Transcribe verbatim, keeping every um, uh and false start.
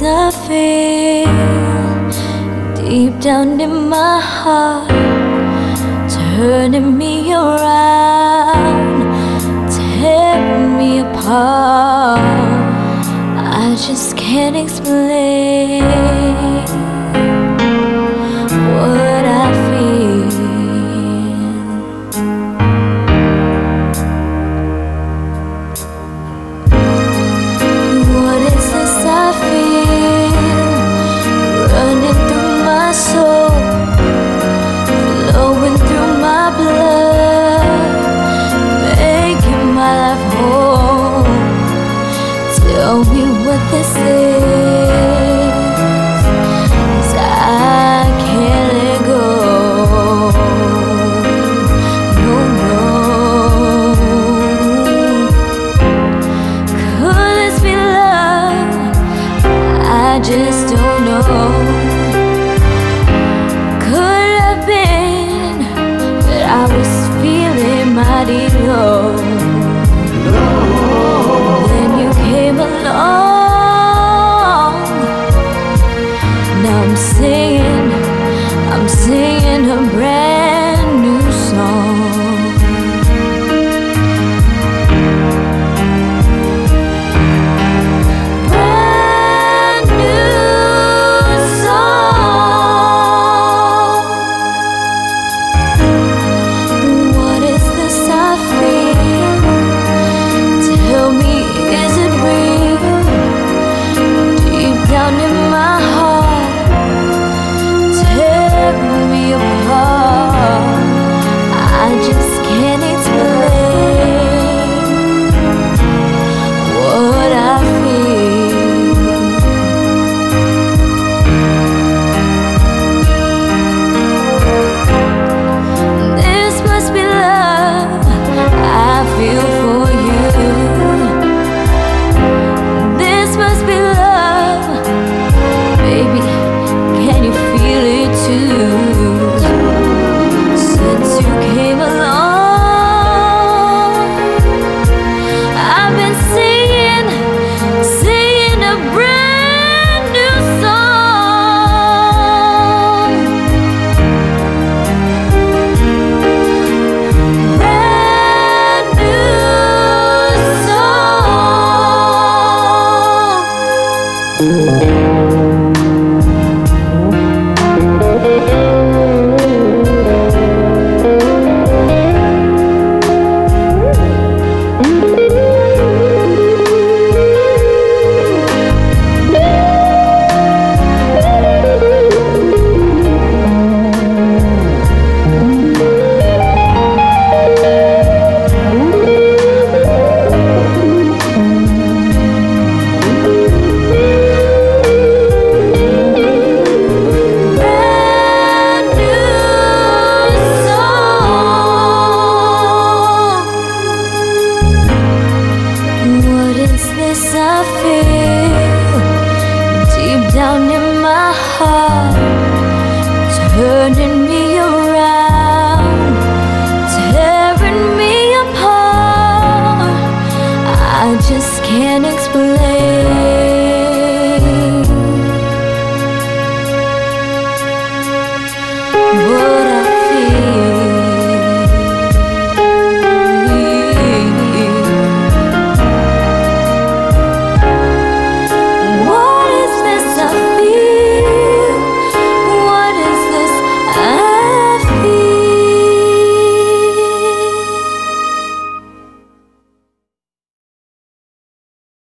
I feel deep down in my heart, turning me around, tearing me apart. I just can't explain what I feel. What is this I feel running through my soul, flowing through my blood, making my life whole? Tell me what this is, 'cause I can't let go. No, no. Could this be love? I just don't know. Could it have been that I was feeling mighty low? Then you came along. Now I'm singing, I'm singing a brand new song. Brand new song. What is this I feel? Tell me, is it real? Deep down in my heart, tearing me apart. I just can't explain what I feel. This must be love I feel for you. This must be love, baby. Can you feel it too? Since you came along, I've been singing, singing a brand new song. Brand new song. What is this I feel deep down in my heart, turning me around, tearing me apart? I just can't explain